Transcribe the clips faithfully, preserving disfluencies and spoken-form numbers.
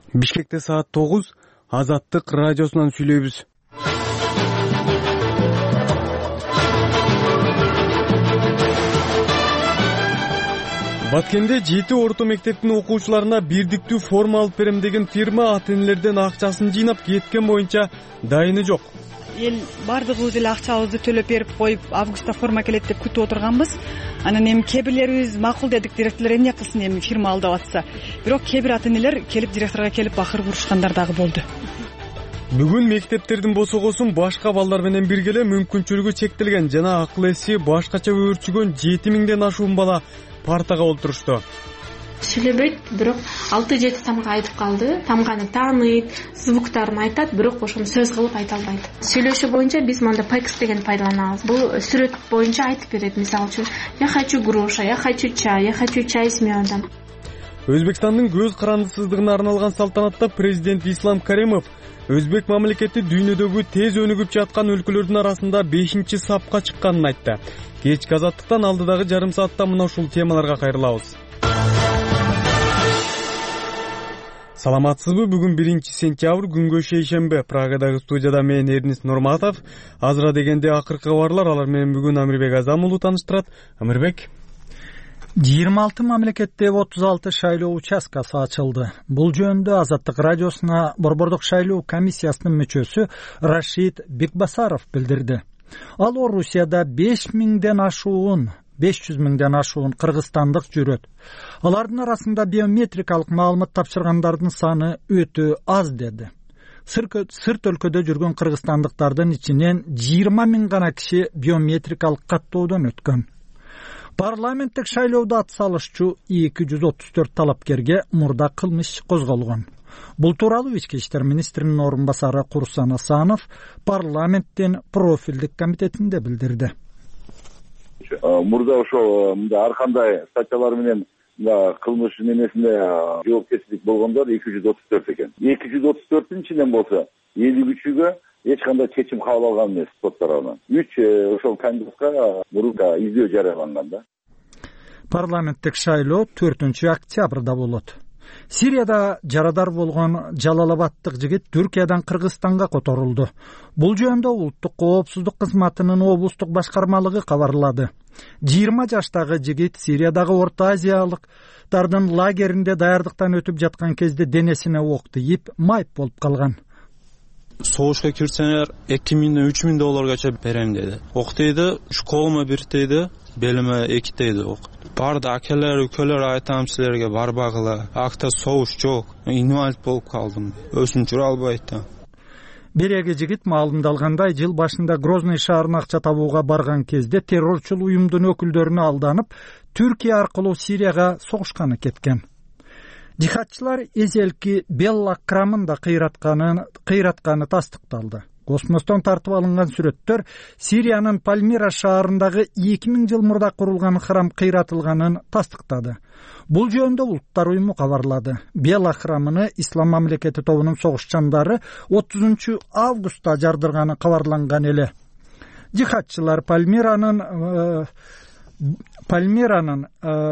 Бишкекте саат тогуз, Азаттык радиосунан сүйлөйбүз. Баткенде жети орто мектептин окуучуларына бирдиктүү форма алып берем деген фирма ата-энелерден акчасын жыйнап кеткен боюнча дайыны жок. Эл бардыгыбыз эле акчабызды төлөп берип коюп, августта форма келет деп күтүп отурганбыз. Анан эми кээ бирлерибиз макул дедик, директорлор эмне кылсын эми фирма алдап атса. Бирок кээ бир ата-энелер келип директорго келип бакыр бурушкандар дагы болду. Бүгүн мектептердин босогосун башка балдар менен бирге эле мүмкүнчүлүгү чектелген жана акыл эси башкача өөрчүгөн жети миңден ашуун бала партага олтурушту. Сүйлөбөйт, бирок алты жети тамга айтып калды. Тамганы тааныйт, звуктарын айтат, бирок ошону сөз кылып айта албайт. Сүйлөшүү боюнча биз мында пекс деген пайдаланабыз. Бул сүрөт боюнча айтып берет. Мисалы үчүн, я хочу груша, я хочу чай, я хочу чай с медом. Өзбекстандын көз карандысыздыгына арналган салтанатта президент Ислам Каримов Өзбек мамлекети дүйнөдөгү тез өнүгүп жаткан өлкөлөрдүн арасында бешинчи сапка чыкканын айтты. Кечки Азаттыктан алдыдагы жарым саатта мына ушул темаларга кайрылабыз. Саламатсызбы? Бүгүн биринчи сентябрь, күнгө шейшембе. Прагадагы студияда мен Эрнис Нурматов. Азыра дегенде акыркы кабарлар, алар менен бүгүн Амирбек Азам уулу тааныштырат. Амирбек. жыйырма алты мамлекетте отуз алты шайлоо участкасы ачылды. Бул жөнүндө Азаттык радиосуна Борбордук шайлоо комиссиясынын мүчөсү Рашид Бекбасаров билдирди. Ал Орусияда беш миңден ашуун беш жүз миңден ашуун кыргызстандык жүрөт. Алардын арасында биометрикалык маалымат тапшыргандардын саны өтө аз деди. Сырт өлкөдө жүргөн кыргызстандыктардын ичинен жыйырма миң гана киши биометрикалык каттоодон өткөн. Парламенттик шайлоодо атсалышчу эки жүз отуз төрт талапкерге мурда кылмыш козголгон. Бул тууралуу ички иштер министринин орун басары Курсан Асанов парламенттин профилдик комитетинде билдирди. Мурда ошол мында ар кандай статьялар менен кылмыш немесинде жоопкерчилик болгондор эки жүз отуз төрт экен. эки жүз отуз төрттүн ичинен болсо элүү үчүгө эч кандай чечим кабыл алган эмес сот тарабынан. үч ошол кандидатка мурда издөө жарыяланган да. Парламенттик шайлоо төртүнчү октябрда болот. Сирияда жарадар болгон Жалалабадтык жигит Түркиядан Кыргызстанга которулду. Бул жөнүндө улуттук коопсуздук кызматынын облустук башкармалыгы кабарлады. жыйырма жаштагы жигит Сириядагы Орто Азиялыктардын лагеринде даярдыктан өтүп жаткан кезде денесине ок тийип, майып болуп калган. Согушка кирсеңер эки миңден үч миң долларгача берем деди. Ок дейди, школума бир дейди, белиме эки дейди ок. Барды акелер, үкөлөр айтам силерге барбагыла. Акта согуш жок. Инвалид болуп калдым. Өзүн жүрө албайт да. Береги жигит маалымдалгандай, жыл башында Грозный шаарына акча табууга барган кезде террорчул уюмдун өкүлдөрүнө алданып, Түркия аркылуу Сирияга согушканы кеткен. Жихадчылар эзелки Белла крамында кыйратканын кыйратканы тастыкталды. Космостон тартып алынган сүрөттөр Сириянын Пальмира шаарындагы эки миң жыл мурда курулган храм кыйратылганын тастыктады. Бул жөнүндө улуттар уюму кабарлады. Белла храмыны Ислам мамлекети тобунун согушчандары отузунчу августта жардырганы кабарланган эле. Жихадчылар Пальмиранын Пальмиранын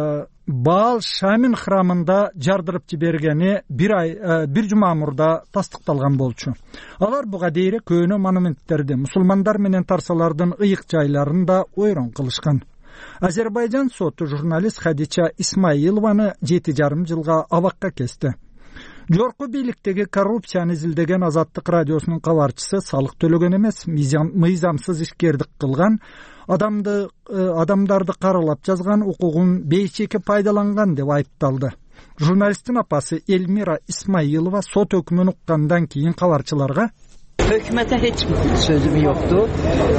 Баал Шамин храмында жардырып жибергени бир ай бир жума мурда тастыкталган болчу. Алар буга дейре көөнө монументтерди, мусулмандар менен тарсалардын ыйык жайларында ойрон кылышкан. Азербайжан соту журналист Хадича Исмаилованы жети жарым жылга абакка кести. Жорку бийликтеги коррупцияны изилдеген Азаттык радиосунун кабарчысы салык төлөгөн эмес, мыйзамсыз ишкердик кылган, адамды адамдарды каралап жазган, укугун бейчеке пайдаланган деп айыпталды. Журналисттин апасы Эльмира Исмаилова сот өкмүн уккандан кийин кабарчыларга Hökümete hiç sözüm yoktu.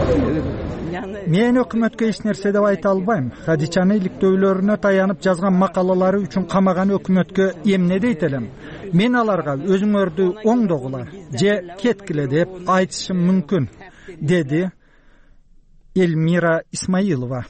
Мен өкмөткө эч нерсе деп айта албайм. Хадичаны иликтөөлөрүнө таянып жазган макалалары үчүн камаган өкмөткө эмне дейт элем? Мен аларга өзүңөрдү оңдогула же кеткиле деп айтышым мүмкүн, деди Эльмира Исмаилова.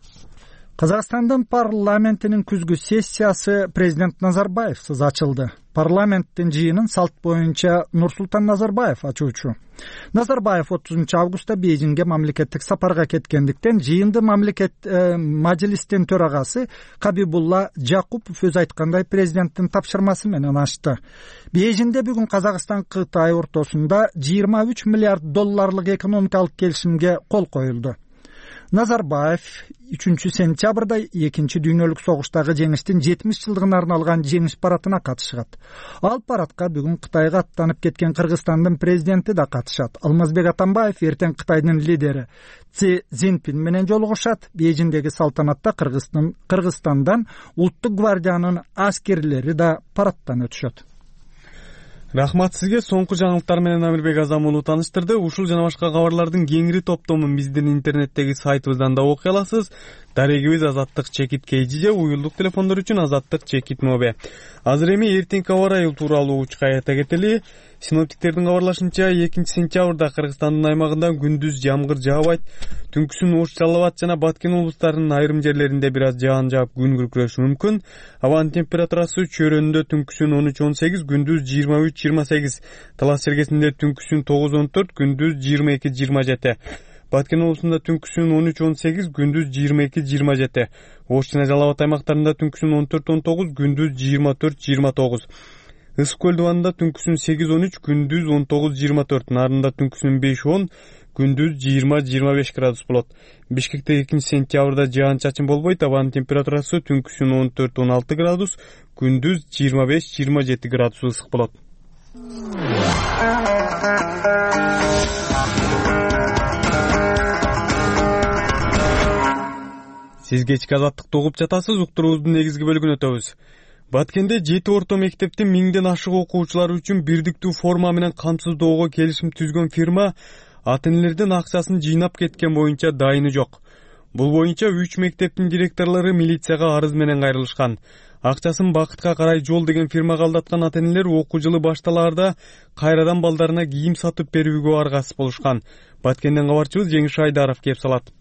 Казакстандын парламентинин күзгү сессиясы президент Назарбаевсыз ачылды. парламенттин жыйынын салт боюнча Нурсултан Назарбаев ачуучу. Назарбаев отузунчу августта Бейжиңге мамлекеттик сапарга кеткендиктен жыйынды мамлекет э, мажлистин төрагасы Кабибулла Жакупов өз айткандай президенттин тапшырмасы менен ачты. Бейжиңде бүгүн Казакстан Кытай ортосунда жыйырма үч миллиард долларлык экономикалык келишимге кол коюлду. Назарбаев үчүнчү сентябрда экинчи дүйнөлүк согуштагы жеңиштин жетимиш жылдыгына арналган жеңиш парадына катышат. Ал парадка бүгүн Кытайга аттанып кеткен Кыргызстандын президенти да катышат. Алмазбек Атамбаев эртең Кытайдын лидери Си Цзиньпин менен жолугушат. Бейжиңдеги салтанатта Кыргызстан Кыргызстандан улуттук гвардиянын аскерлери да парадтан өтүшөт. Рахмат сизге. Соңку жаңылыктар менен Амирбек Азамулу тааныштырды. Ушул жана башка кабарлардын кеңири топтомун биздин интернеттеги сайтыбыздан да окуй аласыз. Дарегибиз Азаттык Чекит Кейжи, уюлдук телефондор үчүн Азаттык Чекит Мобе. Азыр эми эртеңки аба ырайы тууралуу учка айта кетели. Синоптиктердин кабарлашынча экинчи сентябрда Кыргызстандын аймагында күндүз жамгыр жаабайт. Түнкүсүн Ош, Жалал Абад жана Баткен облустарынын айрым жерлеринде бир аз жаан жаап күн күркүрөшү мүмкүн. Абанын температурасы чөйрөнүндө түнкүсүн он үч он сегиз, күндүз жыйырма үч жыйырма сегиз. Талас Сергесинде түнкүсүн тогуз он төрт, күндүз жыйырма эки жыйырма жети. Баткен облусунда түнкүсүн он үч он сегиз, күндүз жыйырма эки жыйырма жети. Ош жана Жалал Абад аймактарында түнкүсүн он төрт он тогуз, күндүз жыйырма төрт жыйырма тогуз. Ысык көл дубанында түнкүсүн сегиз он үч, күндүз он тогуз жыйырма төрт. Нарында түнкүсүн беш он, күндүз жыйырма жыйырма беш градус болот. Бишкекте экинчи сентябрда жаан чачын болбойт. Абанын температурасы түнкүсүн он төрт он алты градус, күндүз жыйырма беш жыйырма жети градус ысык болот. Сиз кечки азаттыкты угуп жатасыз. Уктуруубуздун негизги бөлүгүнө өтөбүз. Баткенде жети орто мектептин миңден ашык окуучулары үчүн бирдиктүү форма менен камсыздоого келишим түзгөн фирма ата-энелердин акчасын жыйнап кеткен боюнча дайыны жок. Бул боюнча үч мектептин директорлору милицияга арыз менен кайрылышкан. Акчасын Бакытка карай жол деген фирмага алдаткан ата-энелер окуу жылы башталаарда кайрадан балдарына кийим сатып берүүгө аргасыз болушкан. Баткенден кабарчыбыз Жеңиш Айдаров кеп салат.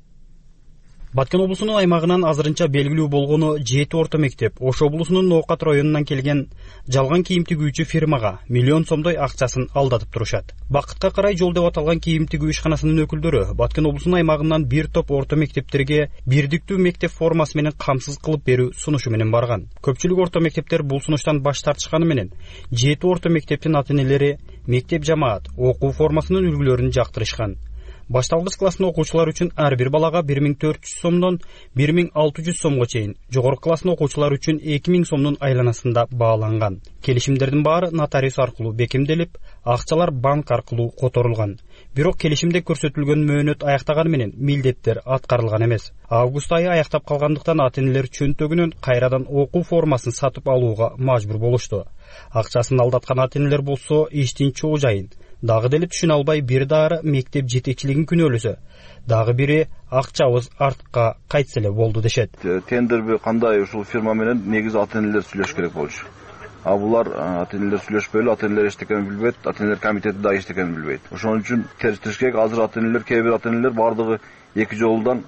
Баткен облусунун аймагынан азырынча белгилүү болгону жети орто мектеп Ош облусунун Ноокат районунан келген жалган кийим тигүүчү фирмага миллион сомдой акчасын алдатып турушат. Бакытка карай жол деп аталган кийим тигүү ишканасынын өкүлдөрү Баткен облусунун аймагынан бир топ орто мектептерге бирдиктүү мектеп формасы менен камсыз кылып берүү сунушу менен барган. Көпчүлүк орто мектептер бул сунуштан баш тартышканы менен жети орто мектептин ата-энелери мектеп жамаат окуу формасынын үлгүлөрүн жактырышкан. Башталгыч класстын окуучулар үчүн ар бир балага бир миң төрт жүз сомдон бир миң алты жүз сомго чейин, жогорку класстын окуучулар үчүн эки миң сомдун айланасында бааланган. Келишимдердин баары нотариус аркылуу бекемделип, акчалар банк аркылуу которулган. Бирок келишимде көрсөтүлгөн мөөнөт аяктаганы менен милдеттер аткарылган эмес. Август айы аяктап калгандыктан ата-энелер чөнтөгүнөн кайрадан окуу формасын сатып алууга мажбур болушту. Акчасын алдаткан ата-энелер болсо иштин чоо жайын дагы деле түшүнө албай, бир дары мектеп жетекчилигин күнөөлөсө, дагы бири акчабыз артка кайтса эле болду дешет. Тендерби кандай ушул фирма менен негизи ата-энелер сүйлөш керек болчу. А булар ата-энелер сүйлөшпөй эле, ата-энелер эчтекени билбейт, ата-энелер комитети да эчтекени билбейт. Ошон үчүн териштириш керек. Азыр ата-энелер, кээ бир ата-энелер бардыгы эки жолдан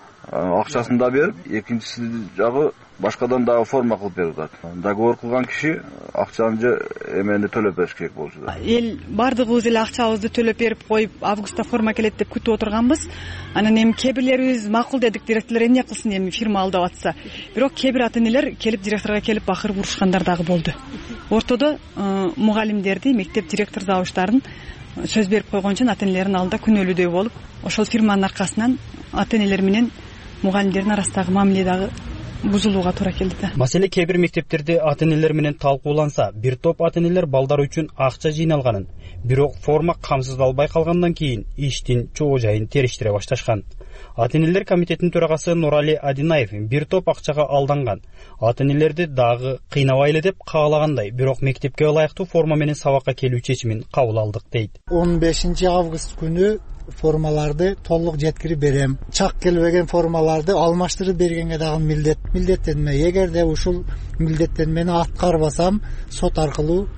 акчасын да берип, экинчиси жагы башкадан дагы форма кылып берип атат. Договор кылган киши акчаны же эмени төлөп бериш керек болчу. Эл бардыгыбыз эле акчабызды төлөп берип коюп, августта форма келет деп күтүп отурганбыз. Анан эми кээ бирлерибиз макул дедик, директор эмне кылсын эми фирма алдап атса. Бирок кээ бир ата-энелер келип директорго келип бакырып урушкандар дагы болду. Ортодо мугалимдерди, мектеп директор завуштарын сөз берип койгончун ата-энелердин алдында күнөөлүүдөй болуп, ошол фирманын аркасынан ата-энелер менен мугалимдердин арасындагы мамиле дагы бузулууга туура келди да. Маселе кээ бир мектептерде ата-энелер менен талкууланса, бир топ ата-энелер балдар үчүн акча жыйналганын, бирок форма камсыздалбай калгандан кийин иштин чоо жайын териштире башташкан. Ата-энелер комитетинин төрагасы Нурали Адинаев бир топ акчага алданган. Ата-энелерди дагы кыйнабай эле деп каалагандай, бирок мектепке ылайыктуу форма менен сабакка келүү чечимин кабыл алдык дейт. он бешинчи август күнү формаларды толук жеткирип берем. Чак келбеген формаларды алмаштырып бергенге дагы милдет милдеттенме. Эгерде ушул милдеттенмени аткарбасам, сот аркылуу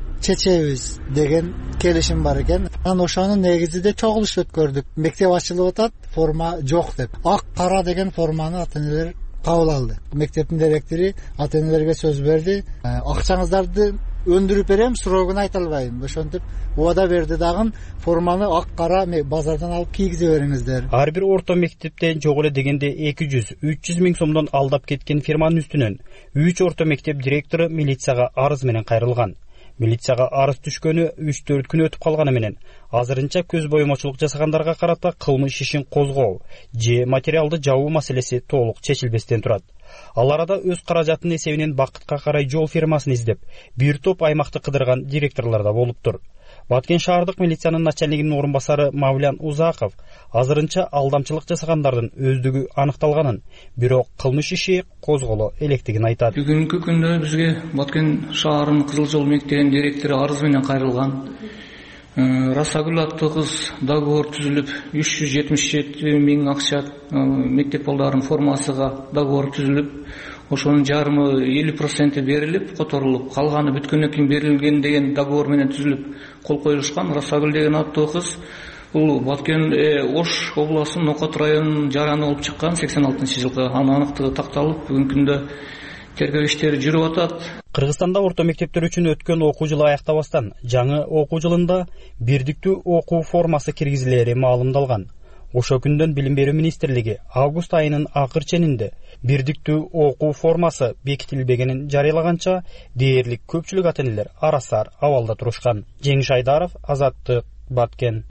чечебиз деген келишим бар экен. Анан ошонун негизинде чогулуш өткөрдүк. Мектеп ачылып атат, форма жок деп. Ак кара деген форманы ата-энелер кабыл алды. Мектептин директору ата-энелерге сөз берди. Акчаңыздарды өндүрүп берем, срогун айта албайм. Ошентип убада берди дагы форманы ак кара базардан алып кийгизе бериңиздер. Ар бир орто мектептен жок эле дегенде эки жүз үч жүз миң сомдон алдап кеткен фирманын үстүнөн үч орто мектеп директору милицияга арыз менен кайрылган. Милицияга арыз түшкөнү үч төрт күн өтүп калганы менен азырынча көз боюмачылык жасагандарга карата кылмыш ишин козгоо же материалды жабуу маселеси толук чечилбестен турат. Ал арада өз каражатынын эсебинен бакытка карай жол фирмасын издеп, бир топ аймакты кыдырган директорлор да болуптур. Баткен шаардык милициянын начальнигинин орун басары Мавлян Узаков азырынча алдамчылык жасагандардын өздүгү аныкталганын, бирок кылмыш иши козголо электигин айтат. Бүгүнкү күндө бизге Баткен шаарынын Кызыл жол мектебинин директору арыз менен кайрылган. Расагүл аттуу кыз договор түзүлүп, үч жүз жетимиш жети миң акча мектеп балдарынын формасыга договор түзүлүп, ошонун жарымы элүү проценти берилип, которулуп, калганы бүткөндөн кийин берилген деген договор менен түзүлүп кол коюлушкан. Расагүл деген аттуу кыз бул Баткен Ош областынын Нокот районунун жараны болуп чыккан сексен алтынчы жылкы. Анын аныктыгы такталып, бүгүнкү күндө тергөө иштери жүрүп атат. Кыргызстанда орто мектептер үчүн өткөн окуу жылы аяктабастан жаңы окуу жылында бирдиктүү окуу формасы киргизилери маалымдалган. Ошо күндөн Билим берүү министрлиги август айынын акыр ченинде бирдиктүү окуу формасы бекитилбегенин жарыялаганча дээрлик көпчүлүк ата-энелер арасар абалда турушкан. Жеңиш Айдаров, Азаттык, Баткен.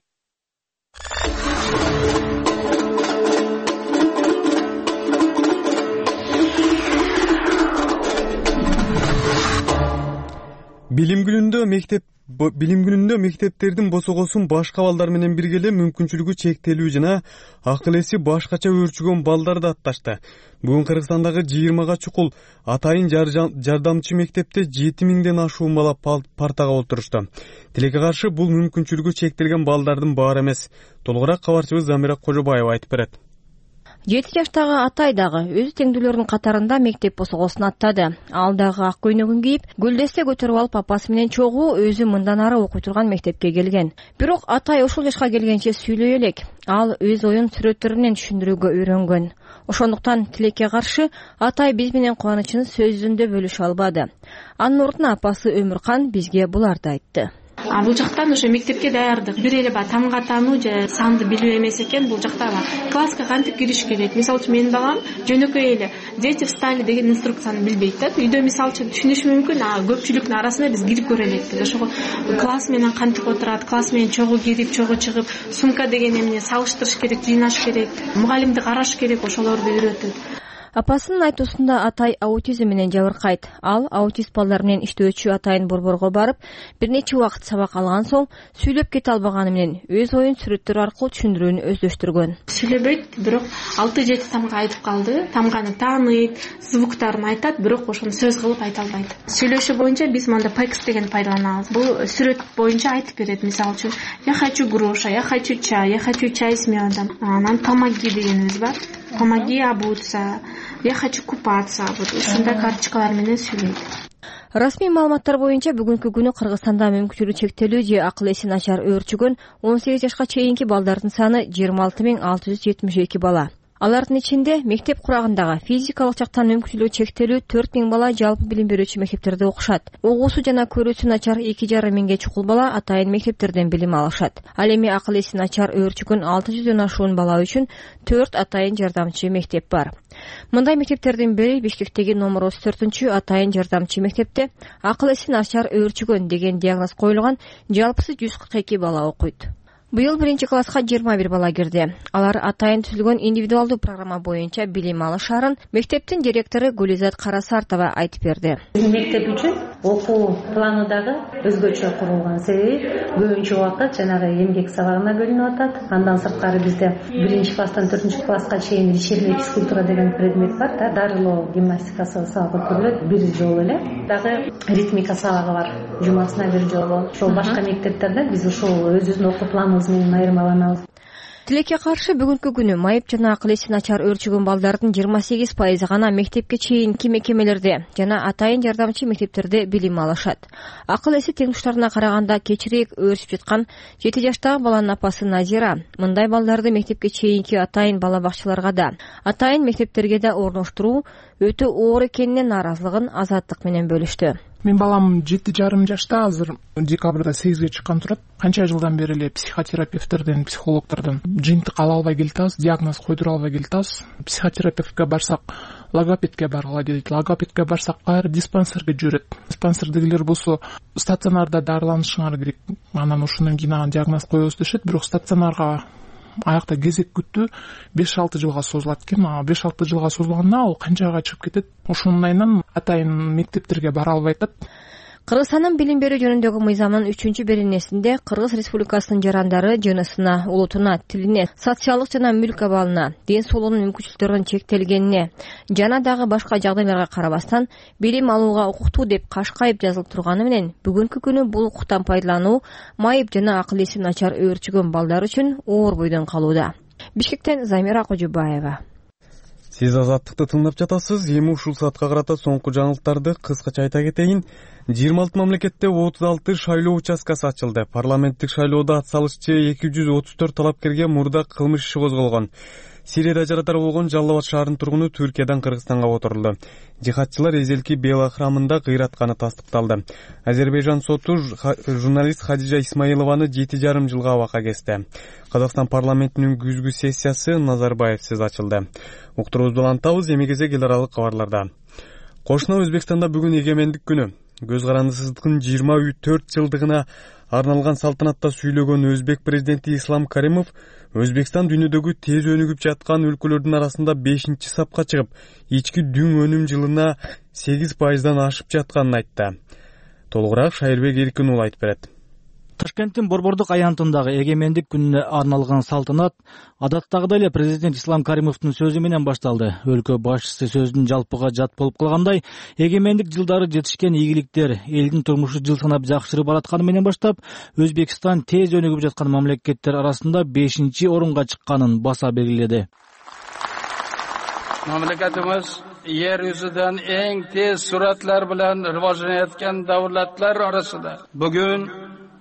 Билим күнүндө мектеп билим күнүндө мектептердин босогосун башка балдар менен бирге эле мүмкүнчүлүгү чектелүү жана акыл эси башкача өөрчүгөн балдарды атташты. Бүгүн Кыргызстандагы жыйырмага чукул атайын жардамчы мектепте жети миңден ашуун бала партага отурушту. Тилекке каршы бул мүмкүнчүлүгү чектелген балдардын баары эмес. Толугураак кабарчыбыз Замира Кожобаева айтып берет. жети жаштагы Атай дагы өз теңдүүлөрүнүн катарында мектеп босогосун аттады. Ал дагы ак көйнөгүн кийип, гүлдесте көтөрүп алып апасы менен чогуу өзү мындан ары окуй турган мектепке келген. Бирок Атай ушул жашка келгенче сүйлөй элек. Ал өз оюн сүрөттөр менен түшүндүрүүгө үйрөнгөн. Ошондуктан тилекке каршы Атай биз менен кубанычын сөзүндө бөлүшө албады. Анын ордуна апасы Өмүркан бизге буларды айтты. А бул жактан уже мектепке даярдык. Бир эле ба тамга таануу же санды билүү эмес экен, бул жакта класска кантип кириш керек. Мисалы үчүн менин балам жөнөкөй эле дети встали деген инструкцияны билбейт да. Үйдө мисалы үчүн түшүнүш мүмкүн, а көпчүлүктүн арасында биз кирип көрө элекпиз. Ошого класс менен кантип отурат, класс менен чогуу кирип, чогуу чыгып, сумка деген эмне салыштырыш керек, жыйнаш керек, мугалимди караш керек, ошолорду үйрөтөт. Апасынын айтуусунда Атай аутизм менен жабыркайт. Ал аутист балдар менен иштөөчү Атайын борборго барып, бир нече убакыт сабак алган соң сүйлөп кете албаганы менен өз оюн сүрөттөр аркылуу түшүндүрүүнү өздөштүргөн. Сүйлөбөйт, бирок алты жети тамга айтып калды. Тамганы тааныйт, звуктарын айтат, бирок ошону сөз кылып айта албайт. Сүйлөшүү боюнча биз мында пекс деген пайдаланабыз. Бул сүрөт боюнча айтып берет. Мисалы үчүн, я хочу груша, я хочу чай, я хочу чай с медом. Анан помоги дегенибиз бар. Помоги обуться. Я хочу купаться. Вот ушундай карточкалар менен сүйлөйт. Расмий маалыматтар боюнча бүгүнкү күнү Кыргызстанда мүмкүнчүлүгү чектелүү же акыл эси начар өөрчүгөн он сегиз жашка чейинки балдардын саны жыйырма алты миң алты жүз жетимиш эки бала. Алардын ичинде мектеп курагындагы физикалык жактан мүмкүнчүлүгү чектелүү төрт миң бала жалпы билим берүүчү мектептерде окушат. Угуусу жана көрүүсү начар эки жарым миңге чукул бала атайын мектептерден билим алышат. Ал эми акыл эси начар өөрчүгөн алты жүздөн ашуун бала үчүн төрт атайын жардамчы мектеп бар. Мындай мектептердин бири Бишкектеги номер отуз төртүнчү атайын жардамчы мектепте акыл эси начар өөрчүгөн деген диагноз коюлган жалпысы жүз кырк эки бала окуйт. Быйыл биринчи класска жыйырма бир бала кирди. Алар атайын түзүлгөн индивидуалдуу программа боюнча билим алышарын мектептин директору Гулизат Карасартова айтып берди. Мектеп үчүн окуу планы дагы өзгөчө курулган. Себеби көбүнчө убакыт жанагы эмгек сабагына бөлүнүп атат. Андан сырткары бизде биринчи класстан төртүнчү класска чейин вечерняя физкультура деген предмет бар да, дарылоо гимнастикасы сабак өткөрүлөт бир жолу эле. Дагы ритмика сабагы бар, жумасына бир жолу. Ошол башка мектептерде биз ушул өзүбүздүн окуу планыбыз менен айырмаланабыз. Тилекке каршы бүгүнкү күнү майып жана акыл эси начар өөрчүгөн балдардын жыйырма сегиз пайызы гана мектепке чейинки мекемелерде жана атайын жардамчы мектептерде билим алышат. Акыл эси теңдуштарына караганда кечирээк өөрчүп жаткан жети жаштагы баланын апасы Назира мындай балдарды мектепке чейинки атайын бала бакчаларга да, атайын мектептерге да орноштуруу өтө оор экенине нааразылыгын Азаттык менен бөлүштү. Мен балам жети жарым жашта, азыр декабрда сегизге чыккан турат. Канча жылдан бери эле психотерапевттерден, психологтордон жыйынтык ала албай келатабыз, диагноз койдура албай келатабыз. Психотерапевтке барсак, логопедке баргыла дейт. Логопедке барсак, кайра диспансерге жүрөт. Диспансердегилер болсо стационарда дарыланышыңар керек. Анан ушундан кийин диагноз коебуз дешет, бирок стационарга аякта кезек күтүү беш алты жылга созулат экен. беш алты жылга созулганда ал канчага чыгып кетет. Ошондайынан атайын мектептерге бара албай атат. Кыргызстандын билим берүү жөнүндөгү мыйзамынын үчүнчү беренесинде Кыргыз Республикасынын жарандары жынысына, улутуна, тилине, социалдык жана мүлк абалына, ден соолугунун мүмкүнчүлүктөрүнүн чектелгенине жана дагы башка жагдайларга карабастан билим алууга укуктуу деп кашкайып жазылып турганы менен бүгүнкү күнү бул укуктан пайдалануу майып жана акыл эси начар өөрчүгөн балдар үчүн оор бойдон калууда. Бишкектен Замира Кожубаева. Сиз Азаттыкты тыңдап жатасыз. Эми ушул саатка карата соңку жаңылыктарды кыскача айта кетейин. жыйырма алты мамлекетте отуз алты шайлоо участкасы ачылды. Парламенттик шайлоодо ат салышчы эки жүз отуз төрт талапкерге мурда кылмыш иши козголгон. Сирияда жарадар болгон Жалал Абад шаарынын тургуну Түркиядан Кыргызстанга отурулду. Жихадчылар эзелки Бела храмында кыйратканы тастыкталды. Азербайжан соту журналист Хадижа Исмаилованы жети жарым жылга абакка кести. Казакстан парламентинин күзгү сессиясы Назарбаевсиз ачылды. Уктурубузду улантабыз, эми кезек эл аралык кабарларда. Кошуна Өзбекстанда бүгүн эгемендик күнү. Көз карандысыздыктын жыйырма төрт жылдыгына арналган салтанатта сүйлөгөн өзбек президенти Ислам Каримов Өзбекстан дүйнөдөгү тез өнүгүп жаткан өлкөлөрдүн арасында бешинчи сапка чыгып, ички дүң өнүм жылына сегиз пайыздан ашып жатканын айтты. Толугураак Шайырбек Эркин уулу айтып берет. Ташкенттин Борбордук аянтындагы эгемендик күнүнө арналган салтанат адаттагыдай эле президент Ислам Каримовдун сөзү менен башталды. Өлкө башчысы сөзүн жалпыга жат болуп калгандай, эгемендик жылдары жетишкен ийгиликтер элдин турмушу жыл санап жакшырып баратканы менен баштап, Өзбекстан тез өнүгүп жаткан мамлекеттер арасында бешинчи орунга чыкканын баса белгиледи. Мамлекетimiz yer yüzünden en tez süratler bilen rivojlanayotgan davlatlar arasında. Bugün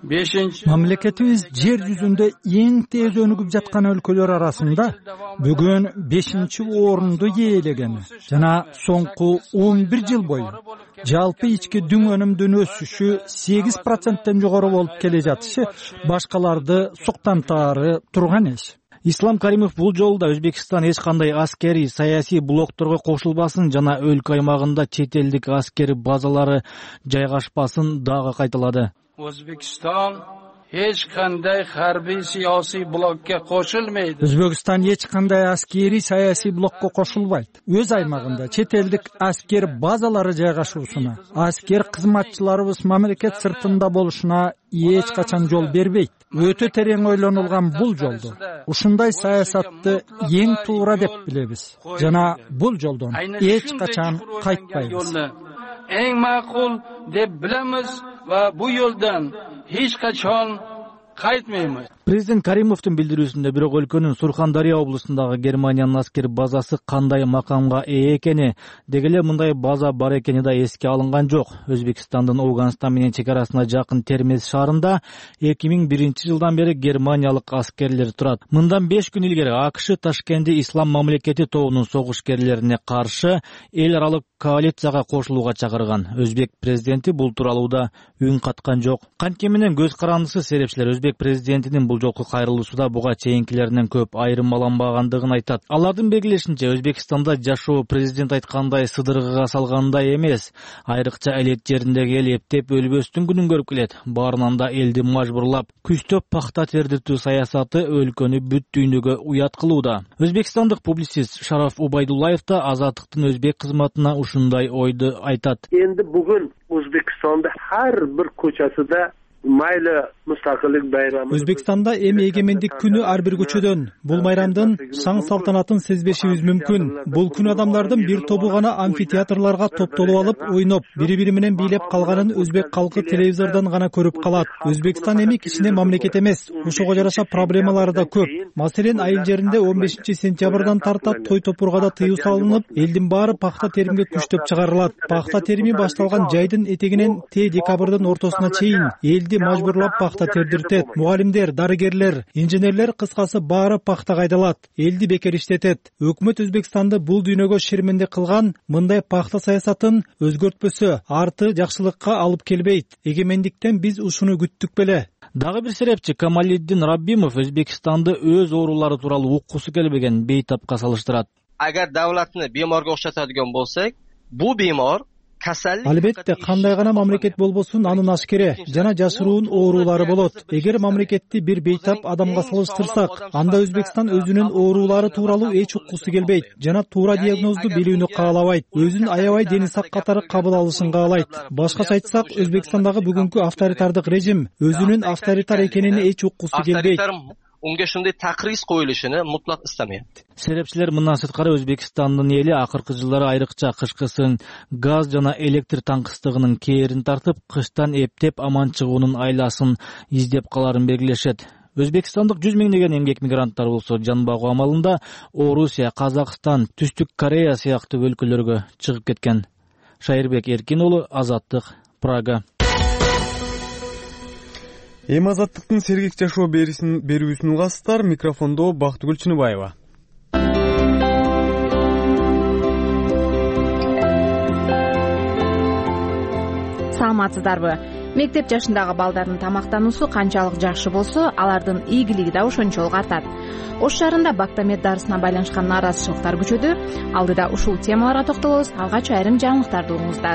Мамлекетибиз жер жүзүндө эң тез өнүгүп жаткан өлкөлөр арасында бүгүн бешинчи орунду ээлеген жана соңку он бир жыл бою жалпы ички дүң өнүмдүн өсүшү сегиз проценттен жогору болуп келе жатышы башкаларды суктантаары турган эш. Ислам Каримов бул жолу да Өзбекстан эч кандай аскерий, саясий блокторго кошулбасын жана өлкө аймагында чет элдик аскери базалары жайгашпасын дагы кайталады. O'zbekiston hech qanday harbiy siyosiy blokka qo'shilmaydi. Өзбекстан эч кандай аскери саясий блокко кошулбайт. Өз аймагында чет элдик аскер базалары жайгашуусуна, аскер кызматчыларыбыз мамлекет сыртында болушуна эч качан жол бербейт. Өтө терең ойлонулган бул жолду ушундай саясатты эң туура деп билебиз жана бул жолдон эч качан кайтпайбыз. Эң макул деп билебиз va bu yo'ldan hech qachon qaytmaymiz. Президент Каримовдун билдирүүсүндө бирок өлкөнүн Сурхандария облусундагы Германиянын аскер базасы кандай макамга ээ экени, деги эле мындай база бар экени да эске алынган жок. Өзбекстандын Ауганстан менен чек арасына жакын Термез шаарында эки миң биринчи жылдан бери германиялык аскерлер турат. Мындан беш күн илгери АКШ Ташкентте Ислам мамлекети тобунун согушкерлерине каршы эл аралык коалицияга кошулууга чакырган. Өзбек президенти бул тууралуу да үн каткан жок. Кантке менен көз карандысыз серепчилер Өзбек президентинин бул жолку кайрылуусуда буга чейинкилеринен көп айырмаланбагандыгын айтат. Алардын белгилешинче Өзбекстанда жашоо президент айткандай сыдыргыга салгандай эмес. Айрыкча элет жериндеги эл эптеп өлбөстүн күнүн көрүп келет. Баарынан да элди мажбурлап, күчтөп пахта тердиртүү саясаты өлкөнү бүт дүйнөгө уят кылууда. Өзбекстандык публицист Шараф Убайдуллаев да Азаттыктын өзбек кызматына ушундай ойду айтат. Энди бүгүн Өзбекстанда ар бир көчөсүдө майла мустакылдык байрамы. Өзбекстанда эми эгемендик күнү ар бир көчөдөн бул майрамдын саң салтанатын сезбешибиз мүмкүн. Бул күн адамдардын бир тобу гана амфитеатрларга топтолуп алып, ойноп, бири-бири менен бийлеп калганын өзбек калкы телевизордон гана көрүп калат. Өзбекстан эми кичине мамлекет эмес. Ошого жараша проблемалары да көп. Маселен, айыл жеринде он бешинчи сентябрдан тарта той топургада тыюу салынып, элдин баары пахта теримге күчтөп чыгарылат. Пахта терими башталган жайдын этегинен те декабрдын ортосуна чейин эл элди мажбурлап пахта тердиртет. Мугалимдер, дарыгерлер, инженерлер кыскасы баары пахтага айдалат, элди бекер иштетет. Өкмөт Өзбекстанды бул дүйнөгө шерменде кылган мындай пахта саясатын өзгөртпөсө, арты жакшылыкка алып келбейт. Эгемендиктен биз ушуну күттүк беле. Дагы бир серепчи Камалиддин Раббимов Өзбекстанды өз оорулары тууралуу уккусу келбеген бейтапка салыштырат. Agar davlatni bemorga o'xshatadigan bo'lsak, bu bemor kasallik Албетте, кандай гана мамлекет болбосун анын ашкере жана жашыруун оорулары болот. Эгер мамлекетти бир бейтап адамга салыштырсак, анда Өзбекстан өзүнүн оорулары тууралуу эч уккусу келбейт жана туура диагнозду билүүнү каалабайт. Өзүн аябай дени сак катары кабыл алышын каалайт. Башкача айтсак, Өзбекстандагы бүгүнкү авторитардык режим өзүнүн авторитар экенине эч уккусу келбейт. unga shunday taqriz qo'yilishini mutlaq istamayapti. Серепчилер мындан сырткары Өзбекстандын эли акыркы жылдары айрыкча кышкысын газ жана электр таңкыстыгынын кээрин тартып, кыштан эптеп аман чыгуунун айласын издеп каларын белгилешет. Өзбекстандык жүз миңдеген эмгек мигранттар болсо жан багуу амалында Орусия, Казакстан, Түштүк Корея сыяктуу өлкөлөргө чыгып кеткен. Шайырбек Эркин уулу, Азаттык, Прага. Эми азаттыктын сергек жашоо берүүсүн угасыздар. Микрофондо Бактыгүл Чыныбаева. Саламатсыздарбы? Мектеп жашындагы балдардын тамактануусу канчалык жакшы болсо, алардын ийгилиги да ошончолук артат. Ош шаарында Бактамет дарысына байланышкан нааразычылыктар күчөдө. Алдыда ушул темаларга токтолобуз. Алгач айрым жаңылыктарды угуңуздар.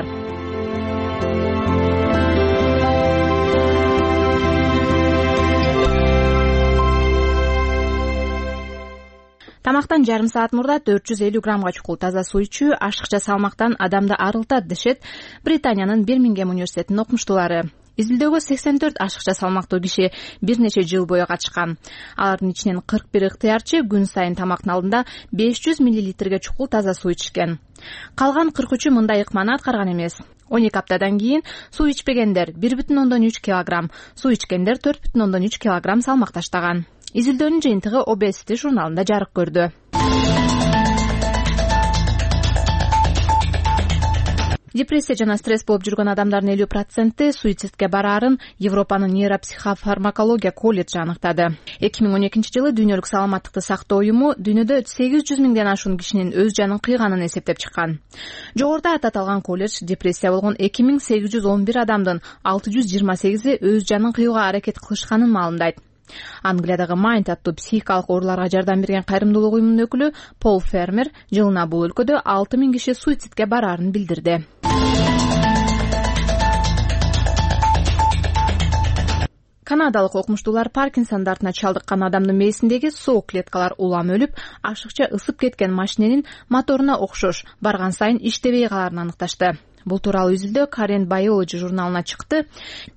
Тамактан жарым саат мурда төрт жүз элүү граммга чукул таза суу ичүү ашыкча салмактан адамды арылтат дешет Британиянын Бирмингем университетинин окумуштуулары. Изилдөөгө сексен төрт ашыкча салмактуу киши бир нече жыл бою катышкан. Алардын ичинен кырк бир ыктыярчы күн сайын тамактын алдында беш жүз миллилитрге чукул таза суу ичишкен. Калган кырк үчү мындай ыкманы аткарган эмес. он эки аптадан кийин суу ичпегендер бир бүтүн ондон үч килограмм, суу ичкендер төрт бүтүн ондон үч килограмм салмак таштаган. Изилдөөнүн жыйынтыгы Obesity журналында жарык көрдү. Депрессия жана стресс болуп жүргөн адамдардын элүү проценти суицидке бараарын Европанын нейропсихофармакология колледжи аныктады. эки миң он экинчи жылы Дүйнөлүк саламаттыкты сактоо уюму дүйнөдө сегиз жүз миңден ашуун кишинин өз жанын кыйганын эсептеп чыккан. Жогоруда ататалган колледж депрессия болгон эки миң сегиз жүз он бир адамдын алты жүз жыйырма сегизи өз жанын кыюуга аракет кылышканын маалымдайт. Англиядагы Mind аттуу психикалык ооруларга жардам берген кайрымдуулук уюмунун өкүлү Пол Фермер жылына бул өлкөдө алты миң киши суицидке бараарын билдирди. Канадалык окумуштуулар Паркинсон дартына чалдыккан адамдын мээсиндеги соок клеткалар улам өлүп, ашыкча ысып кеткен машиненин моторуна окшош барган сайын иштебей каларын аныкташты. Бул тууралуу изилдөө Current Biology журналына чыкты.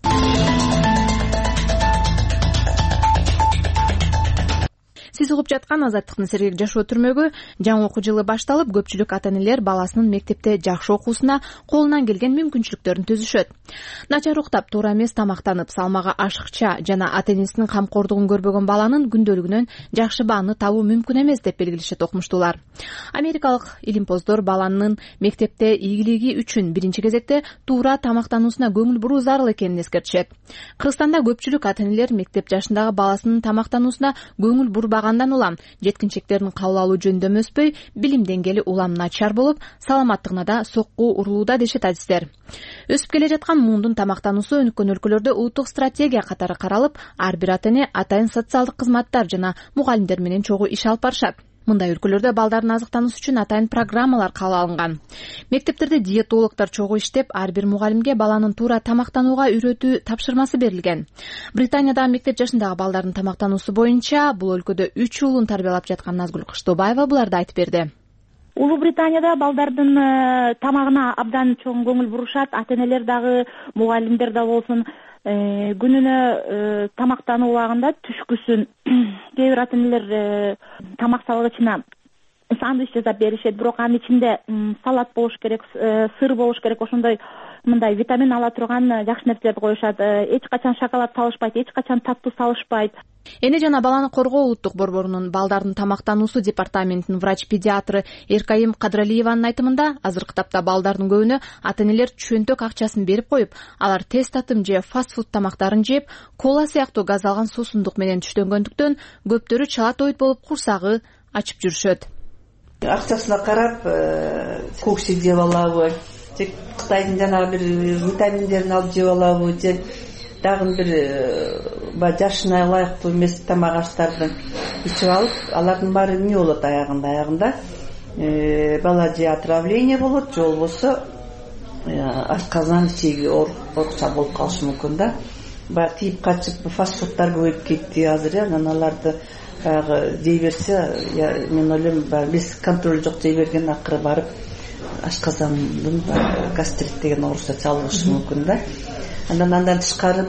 Сиз угуп жаткан азаттыктын сергек жашоо түрмөгү жаңы окуу жылы башталып, көпчүлүк ата-энелер баласынын мектепте жакшы окуусуна колунан келген мүмкүнчүлүктөрүн түзүшөт. Начар уктап, туура эмес тамактанып, салмагы ашыкча жана ата-энесинин камкордугун көрбөгөн баланын күндөлүгүнөн жакшы бааны табуу мүмкүн эмес деп белгилешет окумуштуулар. Америкалык илимпоздор баланын мектепте ийгилиги үчүн биринчи кезекте туура тамактануусуна көңүл буруу зарыл экенин эскертишет. Кыргызстанда көпчүлүк ата-энелер мектеп жашындагы баласынын тамактануусуна көңүл бурбаган Андан улам жеткинчектердин кабыл алуу жөндөмү өспөй, билим деңгээли улам начар болуп, саламаттыгына да сокку урулууда дешет адистер. Өсүп келе жаткан муундун тамактануусу өнүккөн өлкөлөрдө улуттук стратегия катары каралып, ар бир ата-эне атайын социалдык кызматтар жана мугалимдер менен чогуу иш алып барышат. Мындай өлкөлөрдө балдардын азыктануусу үчүн атайын программалар кабыл алынган. Мектептерде диетологдор чогуу иштеп, ар бир мугалимге баланын туура тамактанууга үйрөтүү тапшырмасы берилген. Британиядагы мектеп жашындагы балдардын тамактануусу боюнча бул өлкөдө үч уулун тарбиялап жаткан Назгүл Кыштообаева буларды айтып берди. Улуу Британияда балдардын тамагына абдан чоң көңүл бурушат. Ата-энелер дагы, мугалимдер да болсун, күнүнө тамактануу убагында түшкүсүн кээ бир ата-энелер тамак салгычына сандвич жасап беришет, бирок анын ичинде салат болуш керек, сыр болуш керек, ошондой мындай витамин ала турган жакшы нерселерди коюшат. Эч качан шоколад салышпайт, эч качан таттуу салышпайт. Эне жана баланы коргоо улуттук борборунун балдардын тамактануусу департаментинин врач-педиатры Эркайым Кадралиеванын айтымында, азыркы тапта балдардын көбүнө ата-энелер чөнтөк акчасын берип коюп, алар тест татым же фаст-фуд тамактарын жеп, кола сыяктуу газ алган суусундук менен түштөнгөндүктөн көптөрү чала тойт болуп курсагы ачып жүрүшөт. Акчасына карап, коксик жеп алабы, же Кытайдын жанагы бир витаминдерин алып жеп алабы, же дагы бир жашына ылайыктуу эмес тамак аштарды ичип алып, алардын баары эмне болот аягында? Аягында бала же отравление болот, же болбосо ашказан ичеги оорукча болуп калышы мүмкүн да. Баягы тийип качып фастфудтар көбөйүп кетти азыр, анан аларды баягы жей берсе, мен ойлойм, биз контроль жок жей берген акыры барып ашказандын гастрит деген оорусуна чалдыгышы мүмкүн да. Андан андан тышкары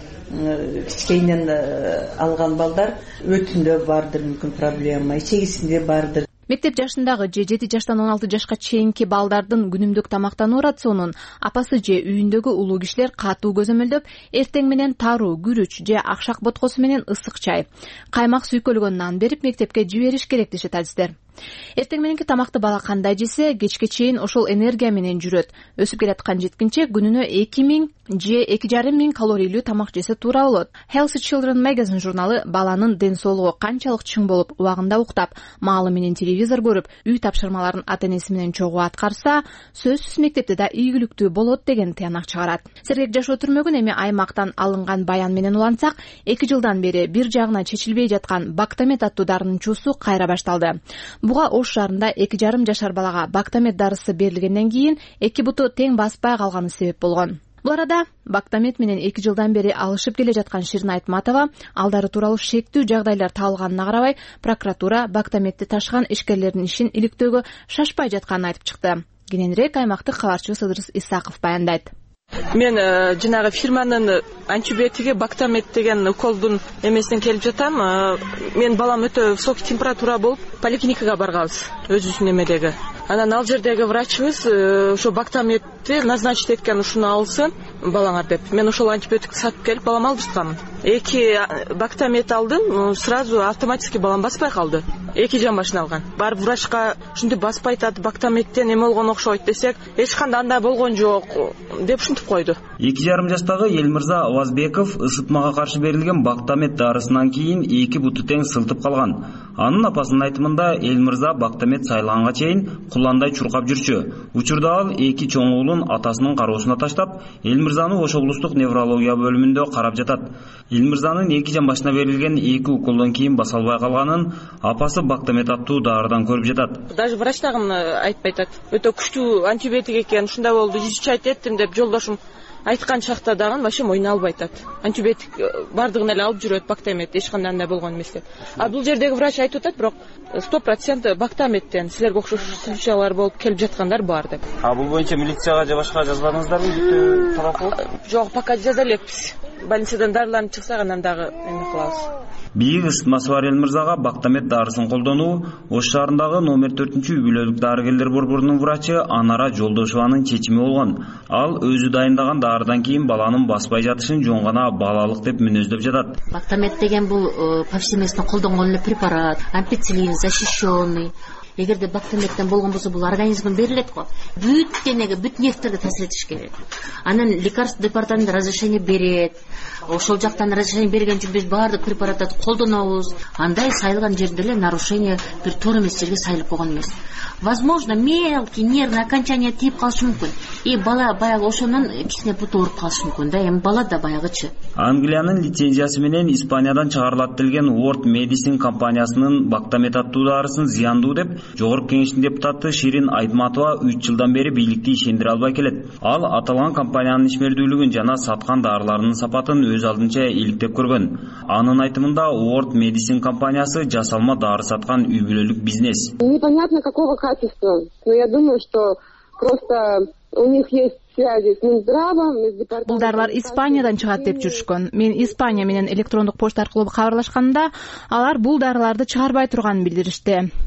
баягы кичкейинен алган балдар өтүндө бардыр мүмкүн проблема, ичегисинде бардыр. Мектеп жашындагы же жети жаштан он алты жашка чейинки балдардын күнүмдүк тамактануу рационун апасы же үйүндөгү улуу кишилер катуу көзөмөлдөп, эртең менен таруу, күрүч же акшак боткосу менен ысык чай, каймак сүйкөлгөн нан берип мектепке жибериш керек дешет адистер. Эртең мененки тамакты бала кандай жесе, кечке чейин ошол энергия менен жүрөт. Өсүп келаткан жеткинчек күнүнө эки миң же эки жарым миң калорийлүү тамак жесе туура болот. Healthy Children Magazine журналы баланын ден соолугу канчалык чың болуп, убагында уктап, маалы менен телевизор көрүп, үй тапшырмаларын ата-энеси менен чогуу аткарса, сөзсүз мектепте да ийгиликтүү болот деген тыянак чыгарат. Сергек жашоо түрмөгүн эми аймактан алынган баян менен улантсак, эки жылдан бери бир жагына чечилбей жаткан Бактамет аттуу дарынын чуусу кайра башталды. Буга Ош шаарында эки жарым жашар балага Бактамет дарысы берилгенден кийин эки буту тең баспай калганы себеп болгон. Бул арада Бактамет менен эки жылдан бери алышып келе жаткан Ширин Айтматова алдары тууралуу шектүү жагдайлар табылганына карабай, прокуратура Бактаметти ташыган ишкерлердин ишин иликтөөгө шашпай жатканын айтып чыкты. Кененирээк аймактык кабарчыбыз Ыдырыс Исаков баяндайт. Мен жанагы фирманын антибиотиги Бактамет деген уколдун эмесинен келип жатам. Мен балам өтө высокий температура болуп, поликлиникага барганбыз, өзүбүздүн эмедеги. Анан ал жердеги врачыбыз ошо Бактаметти назначить эткен, ушуну алсын балаңар деп. Мен ошол антибиотикти сатып келип балам алдыртканмын. Эки Бактамет алдым, сразу автоматически балам баспай калды. Эки жан башына алган. Барып врачка ушинтип баспай атат, Бактаметтен эме болгон окшойт десек, эч кандай андай болгон жок деп ушинтип койду. эки жарым жаштагы Элмирза Авазбеков ысытмага каршы берилген Бактамет дарысынан кийин эки буту тең сылтып калган. Анын апасынын айтымында Элмирза Бактамет сайлаганга чейин куландай чуркап жүрчү. Учурда ал эки чоң уулун атасынын кароосуна таштап, Элмирзаны Ош облустук неврология бөлүмүндө карап жатат. Элмирзанын эки жан башына берилген эки уколдон кийин баса албай калганын апасы Бактамет аттуу дарыдан көрүп жатат. Даже врач дагы айтпай атат. Өтө күчтүү антибиотик экен, ушундай болду, жүз чайт эттим деп жолдошум айткан чакта дагы вообще мойнуна албай атат. Антибиотик бардыгын эле алып жүрөт Бактамет, эч кандай андай болгон эмес деп. А бул жердеги врач айтып атат, бирок сто процент Бактаметтен силерге окшош случайлар болуп келип жаткандар бар деп. А бул боюнча милицияга же башка жазбадыңыздарбы бүтү тарапы? Жок, пока жаза элекпиз. Больницадан дарыланып чыксак анан дагы эме кылабыз. Бийик ысытмасы бар Элмирзага Бактамет дарысын колдонуу Ош шаарындагы номер төртүнчү үй бүлөлүк дарыгерлер борборунун врачы Анара Жолдошованын чечими болгон. Ал өзү дайындаган дарыдан кийин баланын баспай жатышын жон гана балалык деп мүнөздөп жатат. Бактамет деген бул повсеместно колдонгон эле препарат, ампицилин защищенный. Эгерде Бактаметтен болгон болсо бул организмге берилет го. Бүт денеге, бүт нервтерге таасир этиш керек. Анан лекарство департаменти разрешение берет. Ошол жактан разрешение берген үчүн биз баардык препараттарды колдонобуз. Андай сайылган жерде эле нарушение бир туура эмес жерге сайылып койгон эмес. Возможно, мелкий нервный окончание тийип калышы мүмкүн. И бала баягы ошонун кичине буту ооруп калышы мүмкүн да, эми бала да баягычы. Англиянын лицензиясы менен Испаниядан чыгарылат делген World Medicine компаниясынын Бактамет аттуу дарысын зыяндуу деп Жогорку кеңештин депутаты Ширин Айтматова үч жылдан бери бийликти ишендире албай келет. Ал аталган компаниянын ишмердүүлүгүн жана саткан дарыларынын сапатын өз алдынча иликтеп көргөн. Анын айтымында World Medicine компаниясы жасалма дары саткан үй бүлөлүк бизнес. Непонятно какого качества, но я думаю, что просто у них есть связи с Минздравом, с департаментом. Бул дарылар Испаниядан чыгат деп жүрүшкөн. Мен Испания менен электрондук почта аркылуу кабарлашканда, алар бул дарыларды чыгарбай турганын билдиришти.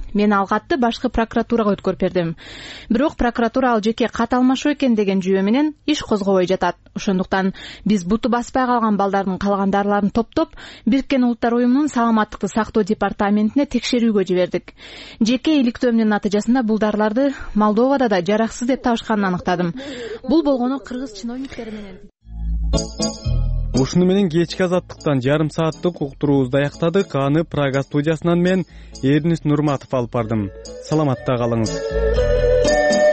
мен ал катты башкы прокуратурага өткөрүп бердим. Бирок прокуратура ал жеке кат алмашуу экен деген жүйө менен иш козгобой жатат. Ошондуктан биз буту баспай калган балдардын калгандарларын топтоп Бириккен Улуттар уюмунун саламаттыкты сактоо департаментине текшерүүгө жибердик. Жеке иликтөөмдүн натыйжасында бул дарыларды Молдовада да жараксыз деп табышканын аныктадым. Бул болгону кыргыз чиновниктери менен. Ушуну менен кечки азаттыктан жарым сааттык уктуруубузду аяктадык. Аны Прага студиясынан мен Эрнис Нурматов алып бардым. Саламатта калыңыз.